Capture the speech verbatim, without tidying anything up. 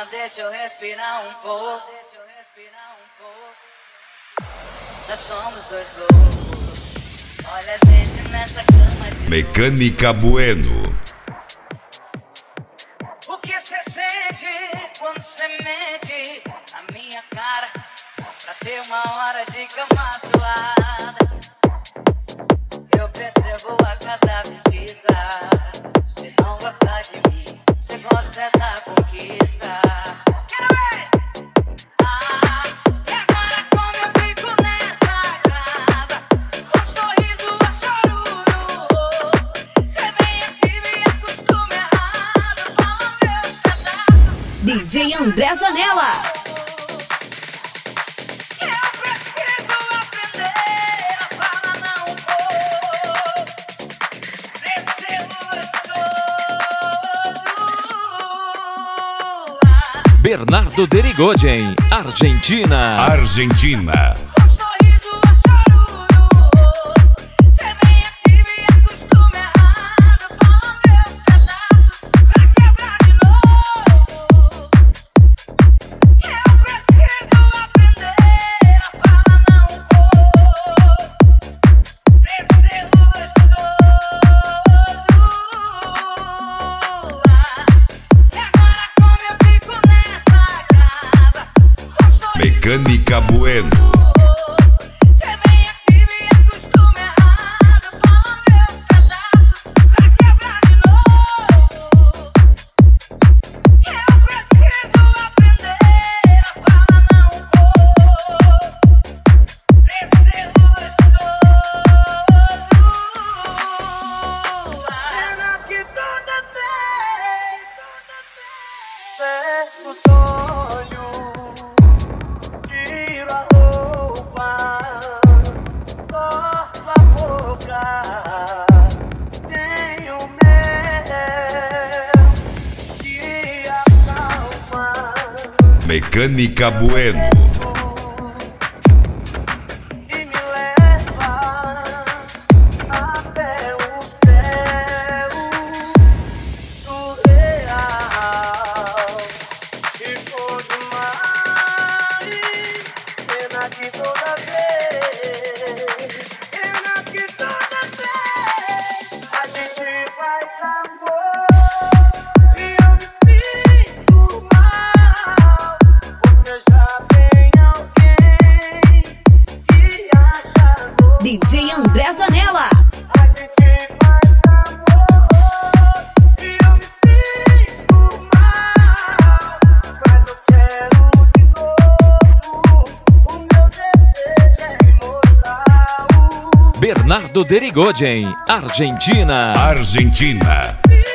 deixa eu respirar um pouco. Nós somos dois loucos. Olha a gente nessa cama de Mecânica Bueno. O que cê sente quando cê mente na minha cara pra ter uma hora de cama suada? Eu percebo a cada visita. Cê não gosta de mim, cê gosta é da conquista. Quero ver! Ah, e agora como eu fico nessa casa, com um sorriso a choro no rosto. Cê vem aqui, me acostume errado, fala meus pedaços. D J André Zanella. Bernardo Derigoyen, Argentina. Argentina. Mecânica Bueno. Mecânica Bueno. D J André Zanella. A gente faz amor e eu me sinto mal, mas eu quero de novo. O meu desejo é imortal. Bernardo Derigoyen, Argentina. Argentina. Se